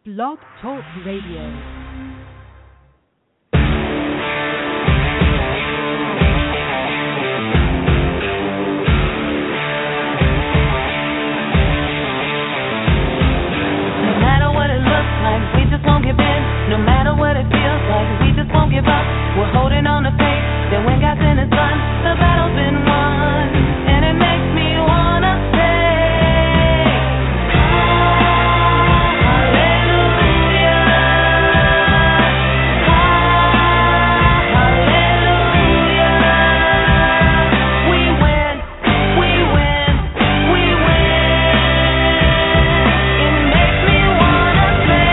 Blog Talk Radio. No matter what it feels like, we just won't give up. We're holding on to faith that when God's in His Son, the battle's been won, and it makes me wanna say, Hallelujah, Hallelujah. We win, we win, we win. It makes me wanna say.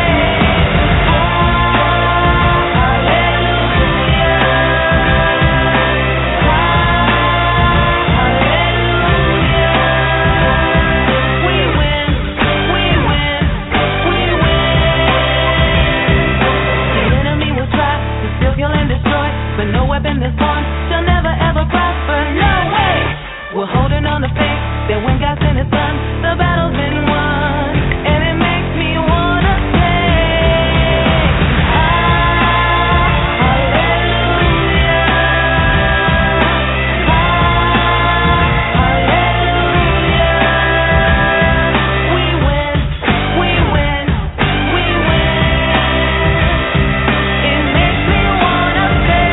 But no weapon that's born shall never ever prosper, no way. We're holding on to faith that when God sent His Son, the battle's been won, and it makes me wanna say, Hallelujah, Hallelujah. We win, we win, we win. It makes me wanna say.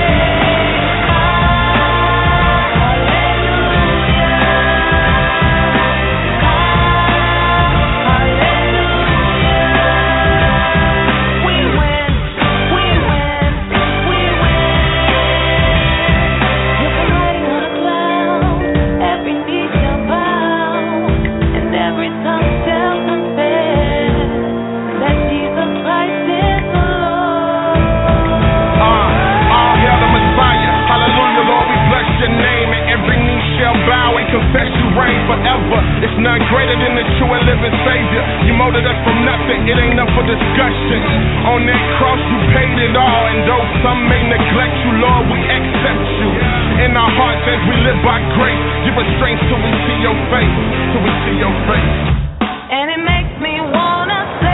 Confess you reign forever. It's none greater than the true and living Savior. You molded us from nothing, it ain't up for discussion. On that cross you paid it all, and though some may neglect you, Lord, we accept you. In our hearts as we live by grace, give us strength till we see your face, till we see your face. And it makes me wanna say,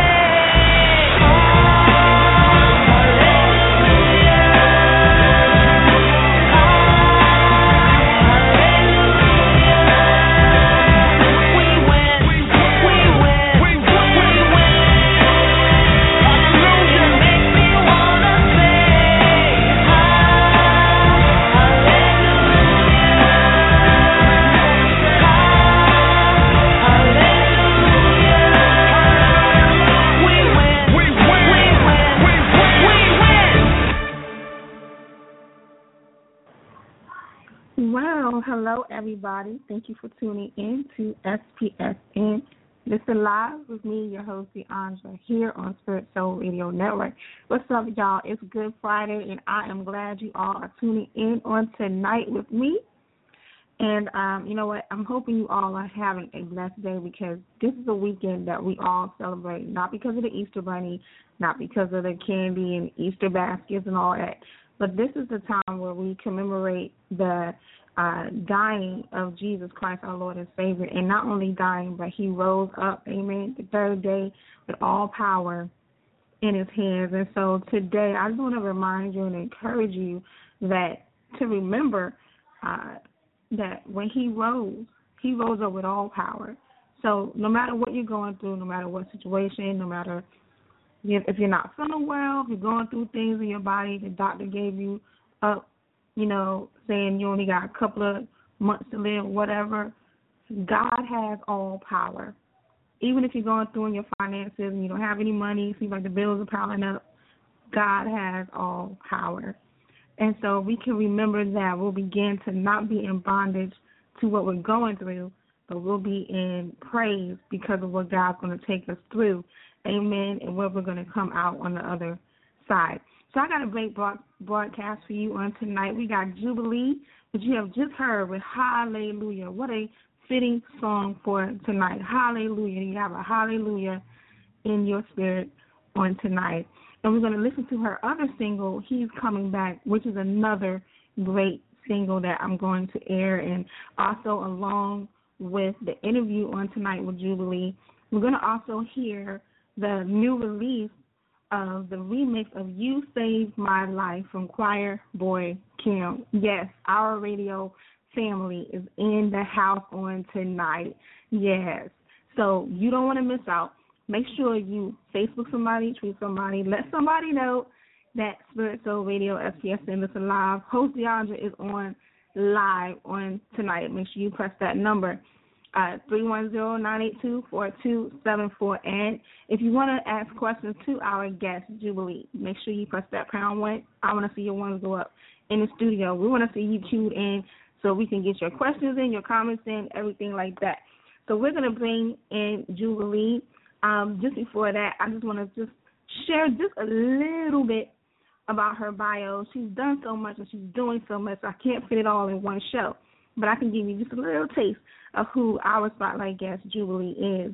Well, hello everybody. Thank you for tuning in to SPSN. Listen live with me, your host, DeAndra, here on Spirit Soul Radio Network. What's up, y'all? It's Good Friday, and I am glad you all are tuning in on tonight with me. And you know what? I'm hoping you all are having a blessed day, because this is a weekend that we all celebrate, not because of the Easter Bunny, not because of the candy and Easter baskets and all that, but this is the time where we commemorate the dying of Jesus Christ, our Lord and Savior, and not only dying, but He rose up, amen, the third day with all power in His hands. And so today I just want to remind you and encourage you that to remember that when He rose up with all power. So no matter what you're going through, no matter what situation, no matter if you're not feeling well, if you're going through things in your body, the doctor gave you up, saying you only got a couple of months to live, whatever, God has all power. Even if you're going through in your finances and you don't have any money, it seems like the bills are piling up, God has all power. And so we can remember that we'll begin to not be in bondage to what we're going through, but we'll be in praise because of what God's going to take us through. Amen, and where we're going to come out on the other side. So I got a great broadcast for you on tonight. We got Jubilee, which you have just heard with Hallelujah. What a fitting song for tonight. Hallelujah. You have a hallelujah in your spirit on tonight. And we're going to listen to her other single, He's Coming Back, which is another great single that I'm going to air. And also along with the interview on tonight with Jubilee, we're going to also hear the new release of the remix of You Saved My Life from Choir Boy Kim. Yes, our radio family is in the house on tonight. Yes. So you don't want to miss out. Make sure you Facebook somebody, tweet somebody, let somebody know that Spirit Soul Radio SPSN Listen Live. Host DeAndre is on live on tonight. Make sure you press that number, 310-982-4274. And if you want to ask questions to our guest, Jubilee, make sure you press that pound one. I want to see your ones go up in the studio. We want to see you queued in so we can get your questions in, your comments in, everything like that. So we're going to bring in Jubilee. Just before that, I just want to just share just a little bit about her bio. She's done so much and she's doing so much, I can't fit it all in one show. But I can give you just a little taste of who our spotlight guest, Jubilee, is.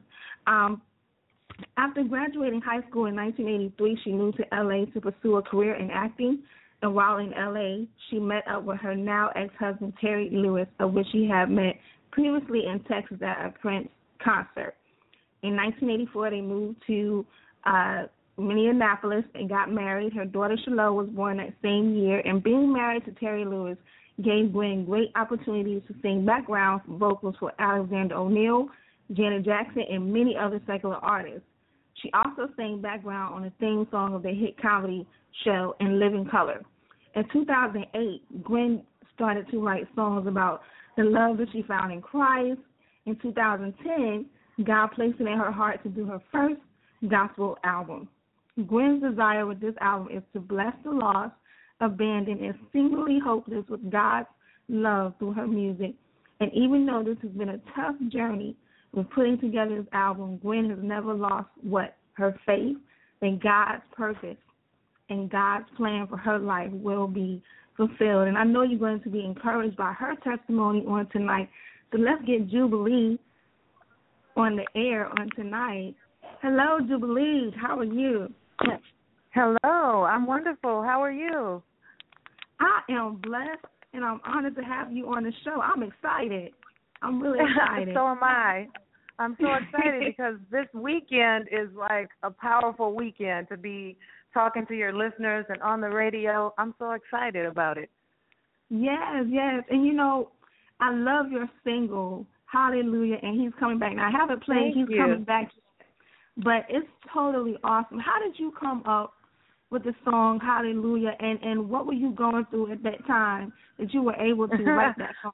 After graduating high school in 1983, she moved to L.A. to pursue a career in acting. And while in L.A., she met up with her now ex-husband, Terry Lewis, of which she had met previously in Texas at a Prince concert. In 1984, they moved to Minneapolis and got married. Her daughter, Shiloh, was born that same year. And being married to Terry Lewis gave Gwen great opportunities to sing background vocals for Alexander O'Neal, Janet Jackson, and many other secular artists. She also sang background on the theme song of the hit comedy show In Living Color. In 2008, Gwen started to write songs about the love that she found in Christ. In 2010, God placed it in her heart to do her first gospel album. Gwen's desire with this album is to bless the lost, abandoned, and singularly hopeless with God's love through her music. And even though this has been a tough journey with putting together this album, Gwen has never lost her faith in God's purpose and God's plan for her life will be fulfilled. And I know you're going to be encouraged by her testimony on tonight. So let's get Jubilee on the air on tonight. Hello, Jubilee. How are you? Hello. I'm wonderful. How are you? I am blessed, and I'm honored to have you on the show. I'm excited. I'm really excited. So am I. I'm so excited because this weekend is like a powerful weekend to be talking to your listeners and on the radio. I'm so excited about it. Yes, yes. And, you know, I love your single, Hallelujah, and he's coming back. Now, I haven't played He's Coming Back, but it's totally awesome. How did you come up with the song Hallelujah, and what were you going through at that time that you were able to write that song?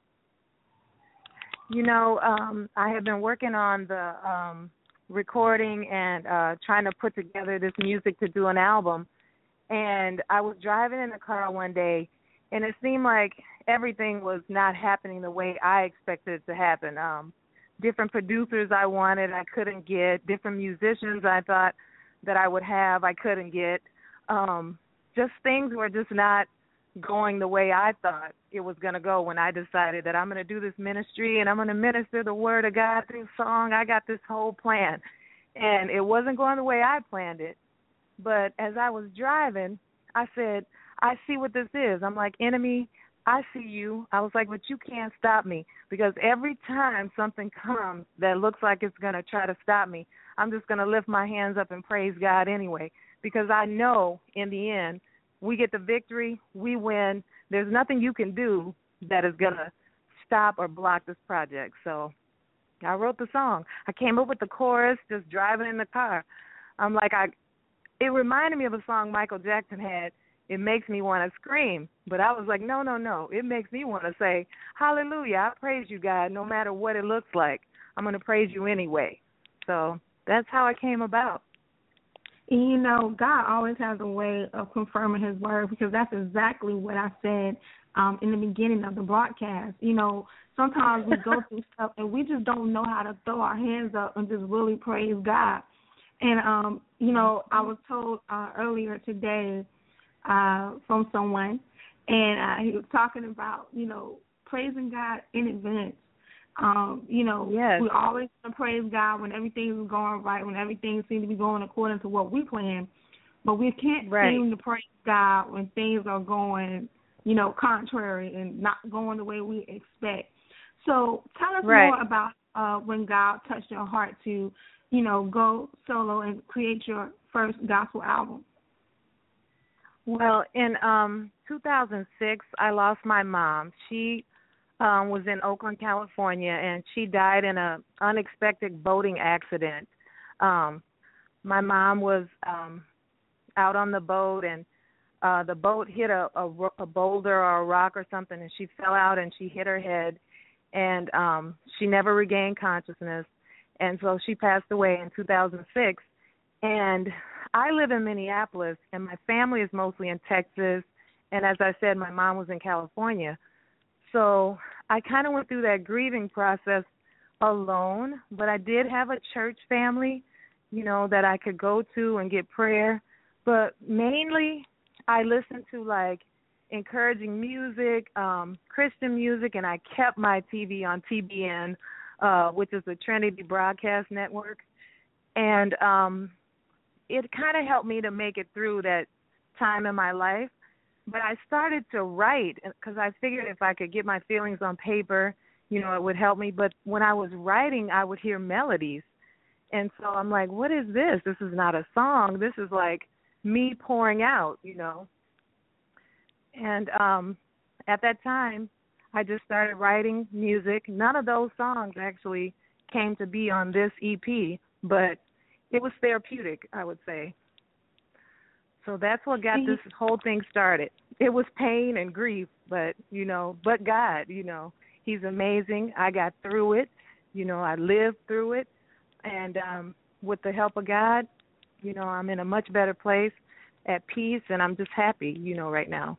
You know, I have been working on the recording and trying to put together this music to do an album. And I was driving in the car one day, and it seemed like everything was not happening the way I expected it to happen. Different producers I wanted, I couldn't get. Different musicians I thought that I would have, I couldn't get. Just things were just not going the way I thought it was going to go when I decided that I'm going to do this ministry and I'm going to minister the word of God through song. I got this whole plan, and it wasn't going the way I planned it. But as I was driving, I said, I see what this is. I'm like, enemy, I see you. I was like, but you can't stop me, because every time something comes that looks like it's going to try to stop me, I'm just going to lift my hands up and praise God anyway, because I know in the end we get the victory, we win. There's nothing you can do that is going to stop or block this project. So I wrote the song. I came up with the chorus just driving in the car. I'm like, it reminded me of a song Michael Jackson had, It Makes Me Want to Scream. But I was like, no. It makes me want to say, hallelujah, I praise you, God, no matter what it looks like. I'm going to praise you anyway. So that's how it came about. And, you know, God always has a way of confirming his word, because that's exactly what I said in the beginning of the broadcast. You know, sometimes we go through stuff and we just don't know how to throw our hands up and just really praise God. And, you know, I was told earlier today from someone, and he was talking about, you know, praising God in advance. You know, yes. We always want to praise God when everything is going right, when everything seems to be going according to what we plan. But we can't seem to praise God when things are going, you know, contrary and not going the way we expect. So tell us more about when God touched your heart to go solo and create your first gospel album? Well, in 2006, I lost my mom. She was in Oakland, California, and she died in an unexpected boating accident. My mom was out on the boat, and the boat hit a boulder or a rock or something, and she fell out and she hit her head, and she never regained consciousness, and so she passed away in 2006. And I live in Minneapolis, and my family is mostly in Texas, and as I said, my mom was in California. So I kind of went through that grieving process alone, but I did have a church family, that I could go to and get prayer. But mainly I listened to, like, encouraging music, Christian music, and I kept my TV on TBN, which is the Trinity Broadcast Network. And it kind of helped me to make it through that time in my life. But I started to write because I figured if I could get my feelings on paper, it would help me. But when I was writing, I would hear melodies. And so I'm like, what is this? This is not a song. This is like me pouring out, And at that time, I just started writing music. None of those songs actually came to be on this EP, but it was therapeutic, I would say. So that's what got this whole thing started. It was pain and grief, but, but God, He's amazing. I got through it. I lived through it. And with the help of God, I'm in a much better place, at peace, and I'm just happy, right now.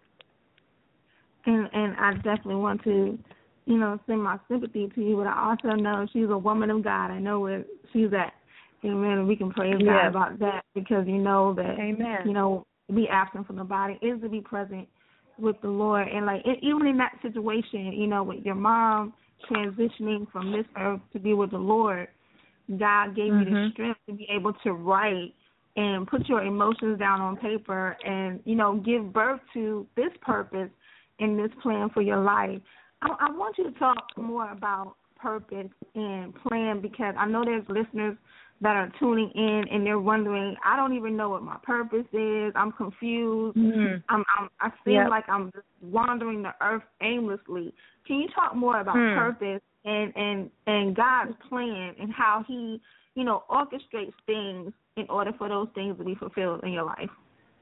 And I definitely want to, send my sympathy to you, but I also know she's a woman of God. I know where she's at. Amen. We can praise God about that because that, Amen. To be absent from the body is to be present with the Lord. And, even in that situation, with your mom transitioning from this earth to be with the Lord, God gave you the strength to be able to write and put your emotions down on paper and, give birth to this purpose and this plan for your life. I want you to talk more about purpose and plan because I know there's listeners that are tuning in and they're wondering, I don't even know what my purpose is. I'm confused. I feel like I'm just wandering the earth aimlessly. Can you talk more about purpose and God's plan and how He, orchestrates things in order for those things to be fulfilled in your life?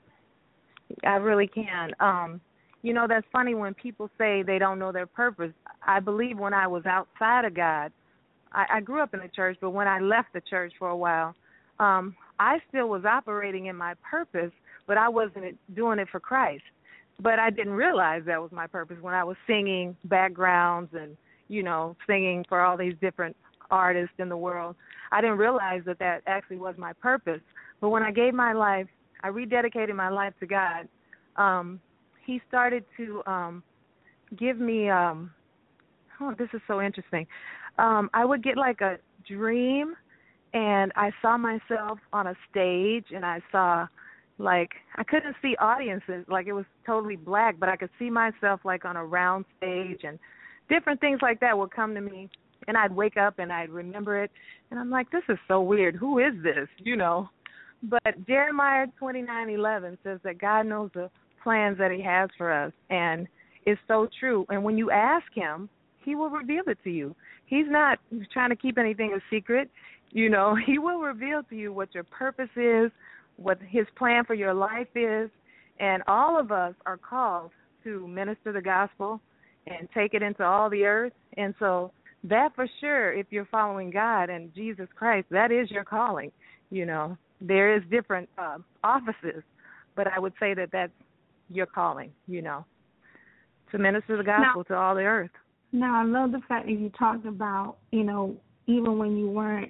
I really can. That's funny when people say they don't know their purpose. I believe when I was outside of God, I grew up in the church, but when I left the church for a while, I still was operating in my purpose, but I wasn't doing it for Christ. But I didn't realize that was my purpose when I was singing backgrounds and, singing for all these different artists in the world. I didn't realize that actually was my purpose. But when I gave my life, I rededicated my life to God, He started to give me, this is so interesting. I would get like a dream, and I saw myself on a stage, and I saw, I couldn't see audiences, it was totally black, but I could see myself on a round stage, and different things like that would come to me, and I'd wake up and I'd remember it, and I'm like, this is so weird. Who is this? But Jeremiah 29:11 says that God knows the plans that He has for us, and it's so true. And when you ask Him, He will reveal it to you. He's not trying to keep anything a secret. He will reveal to you what your purpose is, what His plan for your life is, and all of us are called to minister the gospel and take it into all the earth. And so that for sure, if you're following God and Jesus Christ, that is your calling. There is different offices, but I would say that that's your calling, to minister the gospel to all the earth. Now, I love the fact that you talked about, even when you weren't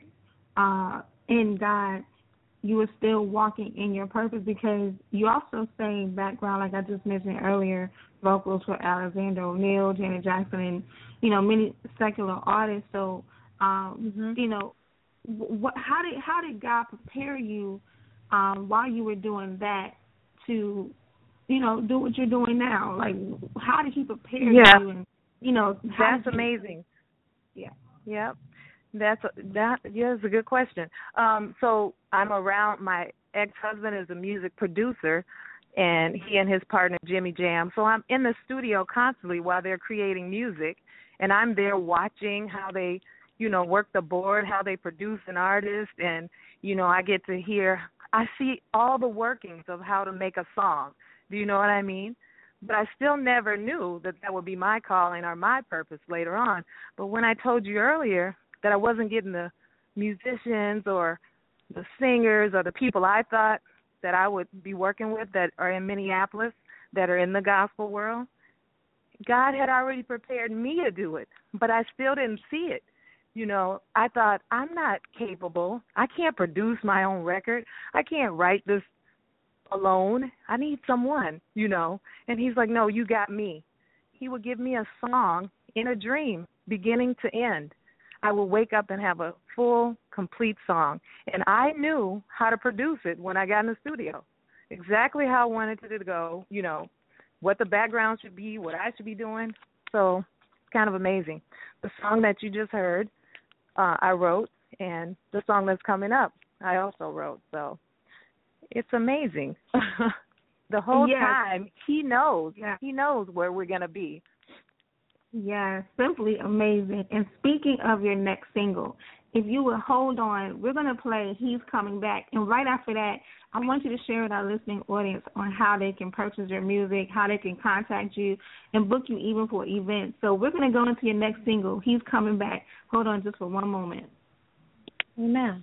in God, you were still walking in your purpose because you also sang background, like I just mentioned earlier, vocals for Alexander O'Neal, Janet Jackson, and, many secular artists. So, how did God prepare you while you were doing that to, do what you're doing now? How did He prepare you? And, that's amazing. Yeah. Yep. That's a good question. So I'm around, my ex-husband is a music producer, and he and his partner Jimmy Jam. So I'm in the studio constantly while they're creating music, and I'm there watching how they, work the board, how they produce an artist, and I get to hear, I see all the workings of how to make a song. Do you know what I mean? But I still never knew that would be my calling or my purpose later on. But when I told you earlier that I wasn't getting the musicians or the singers or the people I thought that I would be working with that are in Minneapolis, that are in the gospel world, God had already prepared me to do it, but I still didn't see it. I thought, I'm not capable. I can't produce my own record. I can't write this alone. I need someone, And he's like, no, you got me. He would give me a song in a dream, beginning to end. I would wake up and have a full, complete song. And I knew how to produce it when I got in the studio, exactly how I wanted it to go, what the background should be, what I should be doing. So it's kind of amazing. The song that you just heard, I wrote, and the song that's coming up, I also wrote. So it's amazing. The whole time, he knows. Yeah. He knows where we're going to be. Yeah, simply amazing. And speaking of your next single, if you would hold on, we're going to play He's Coming Back. And right after that, I want you to share with our listening audience on how they can purchase your music, how they can contact you, and book you even for events. So we're going to go into your next single, He's Coming Back. Hold on just for one moment. Amen.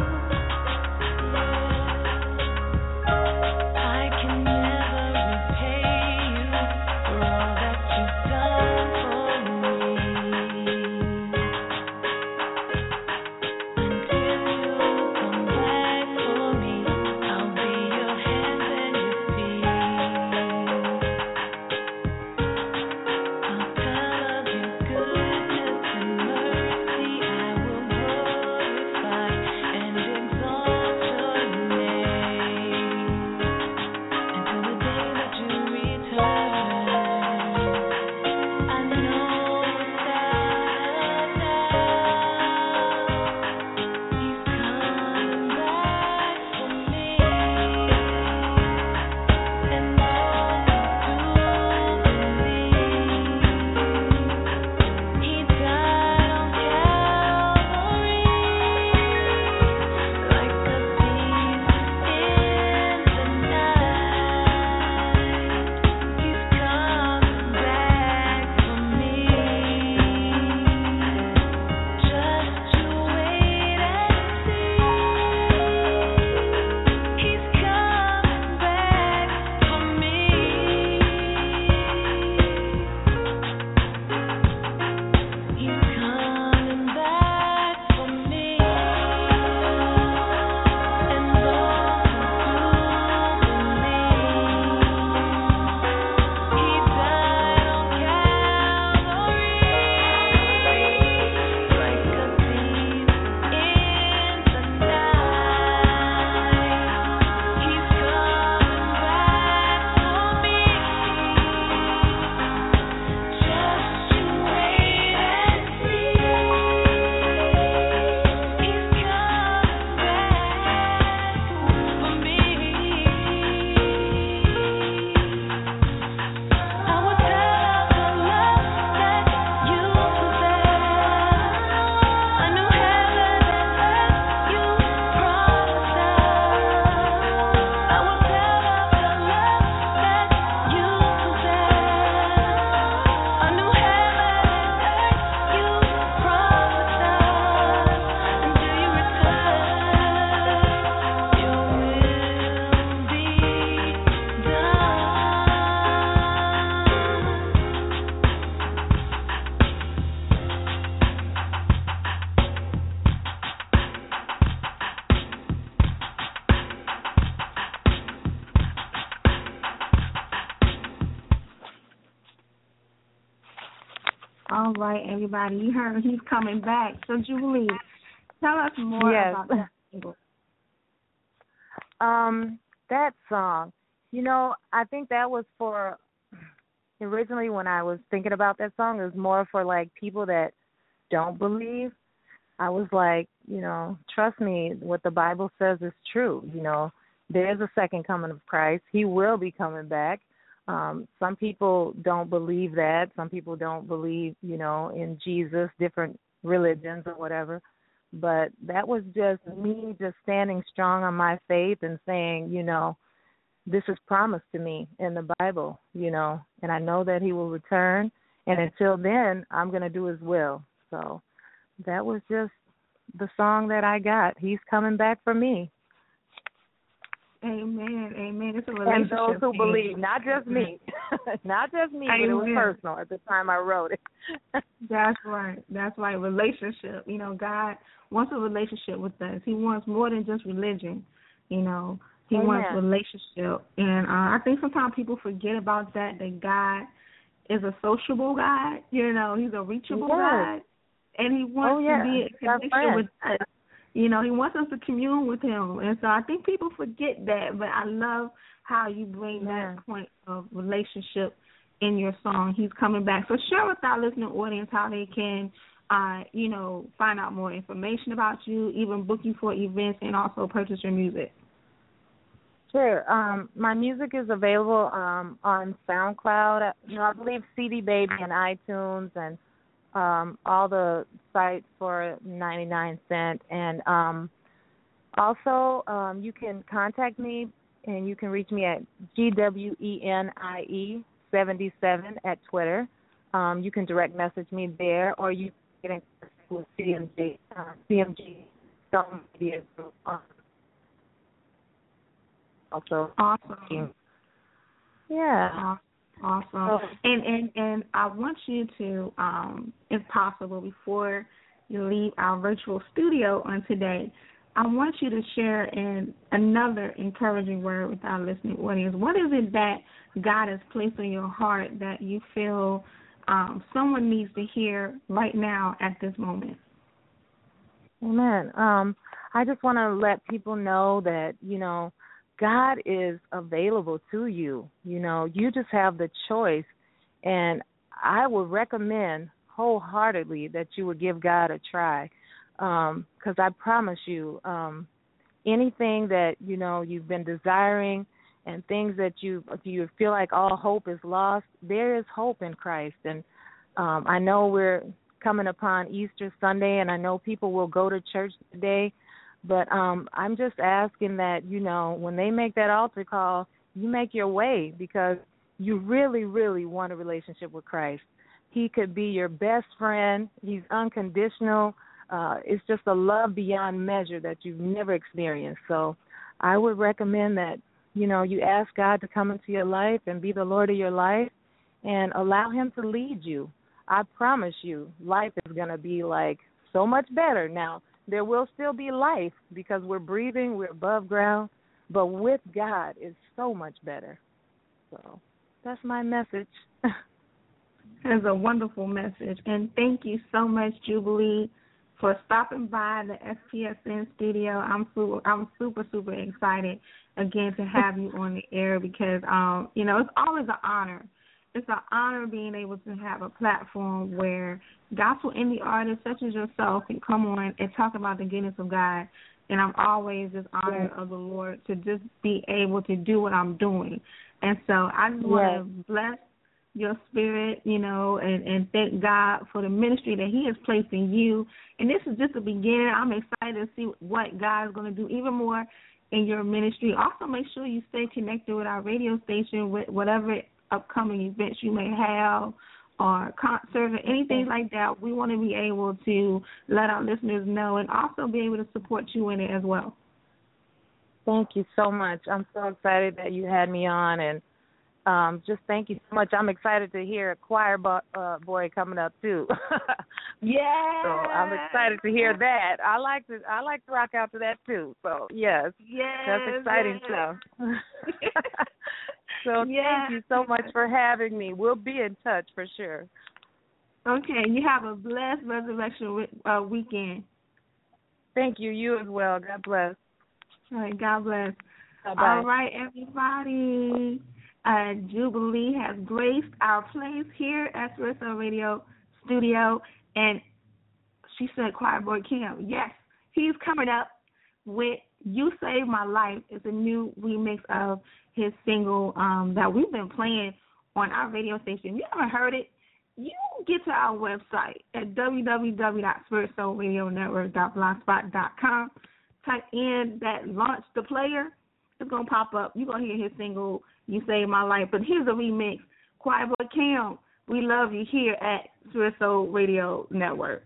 I can never repay All right, everybody. You heard he's coming back. So, Jubilee, tell us more about that single. That song, I think that was for, originally when I was thinking about that song, it was more for, like, people that don't believe. I was like, trust me, what the Bible says is true. There is a second coming of Christ. He will be coming back. Some people don't believe that. Some people don't believe, in Jesus, different religions or whatever. But that was just me just standing strong on my faith and saying, this is promised to me in the Bible, and I know that he will return. And until then, I'm going to do his will. So that was just the song that I got. He's coming back for me. Amen. Amen. It's a relationship. And those who believe, not just me. Not just me, but it was personal at the time I wrote it. That's right. That's right. Relationship. God wants a relationship with us. He wants more than just religion. He wants relationship. And I think sometimes people forget about that God is a sociable God. He's a reachable God. And he wants to be in connection with us. He wants us to commune with him. And so I think people forget that. But I love how you bring that point of relationship in your song. He's coming back. So share with our listening audience how they can, find out more information about you, even book you for events, and also purchase your music. Sure. My music is available on SoundCloud. I believe CD Baby and iTunes and all the sites for 99 cents. And also you can contact me, and you can reach me at GWENIE77 at Twitter. You can direct message me there, or you can get in touch with CMG Social Media Group. Also, awesome. Yeah. Awesome. And I want you to, if possible, before you leave our virtual studio on today, I want you to share another encouraging word with our listening audience. What is it that God has placed on your heart that you feel someone needs to hear right now at this moment? Amen. I just want to let people know that, God is available to you. You just have the choice. And I would recommend wholeheartedly that you would give God a try. Because I promise you, anything that, you've been desiring and things that you feel like all hope is lost, there is hope in Christ. And I know we're coming upon Easter Sunday, and I know people will go to church today. But I'm just asking that, when they make that altar call, you make your way, because you really, really want a relationship with Christ. He could be your best friend. He's unconditional. It's just a love beyond measure that you've never experienced. So I would recommend that, you ask God to come into your life and be the Lord of your life and allow him to lead you. I promise you, life is going to be so much better now. There will still be life because we're breathing, we're above ground, but with God it's so much better. So that's my message. That's a wonderful message. And thank you so much, Jubilee, for stopping by the SPSN studio. I'm super, super excited, again, to have you on the air because, it's always an honor. It's an honor being able to have a platform where gospel indie artists such as yourself can come on and talk about the goodness of God. And I'm always just honored of the Lord to just be able to do what I'm doing. And so I just want to bless your spirit, and thank God for the ministry that he has placed in you. And this is just the beginning. I'm excited to see what God is going to do even more in your ministry. Also, make sure you stay connected with our radio station, with whatever upcoming events you may have or concerts or anything like that. We want to be able to let our listeners know and also be able to support you in it as well. Thank you so much. I'm so excited that you had me on, and just thank you so much. I'm excited to hear a choir boy coming up too. Yeah. So I'm excited to hear that. I like to rock out to that too. So yes, that's exciting stuff. So thank you so much for having me. We'll be in touch for sure. Okay, you have a blessed resurrection weekend. Thank you. You as well. God bless. All right, God bless. Bye-bye. All right, everybody. Jubilee has graced our place here at Spirit Soul Radio Studio, and she said, Choir Boy Kim. Yes, he's coming up with You Saved My Life. It's a new remix of his single that we've been playing on our radio station. If you haven't heard it, you get to our website at www.spiritsoulradionetwork.blogspot.com. Type in that launch the player. It's going to pop up. You're going to hear his single, You Saved My Life. But here's a remix. Choir Boy Kim, we love you here at Spirit Soul Radio Network.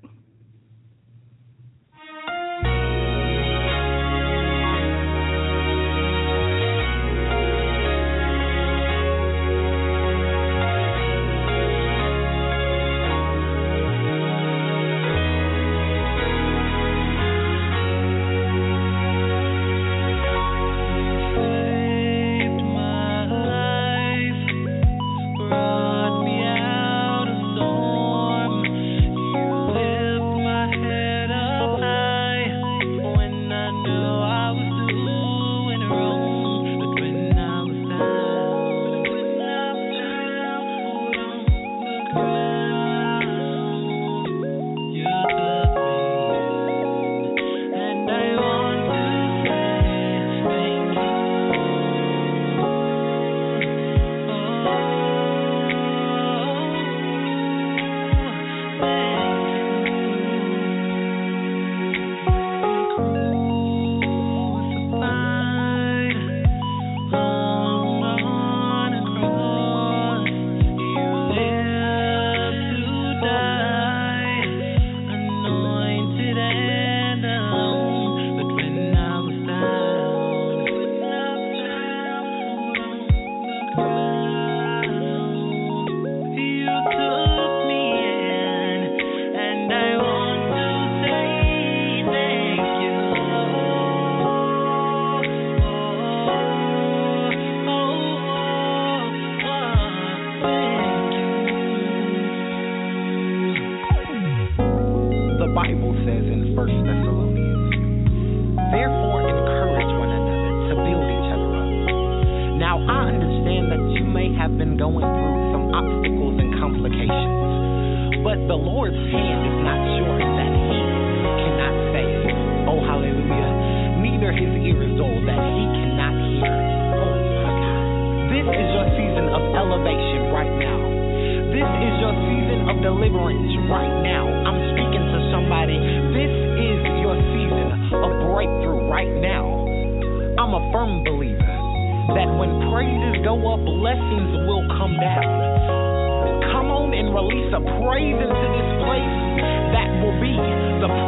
Release a praise into this place that will be the